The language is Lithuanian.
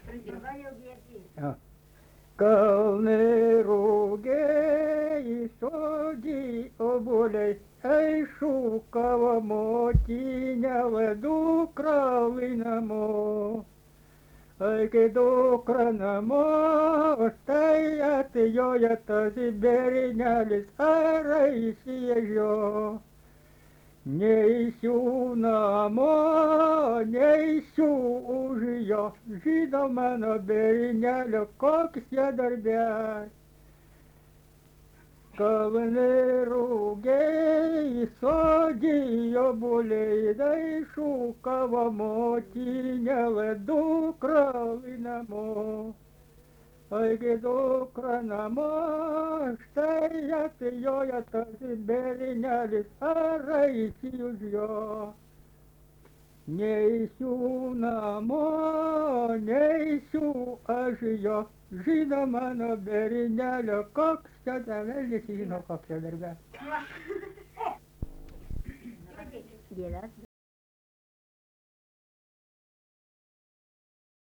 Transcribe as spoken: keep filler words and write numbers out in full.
Ja. Kalni rugiai sodi obuoliai, ei šūkavo motinėle dukra namo. Ai kai dukra namo, štai atjoja tas bernelis, ar įsiežio. Neisiu namo, neisiu už jo, žino mano bernelio, koks jo darbas. Kalni rugiai, sodi obuoliai, tai šūkavo motinėle dukra namo. Ai kai dukra namo, štai atjoja tas bernelis, ar eisi už jo. Neisiu namo, neisiu aš jo, žino mano bernelio, koks čia velnias žino, koks jo darbas.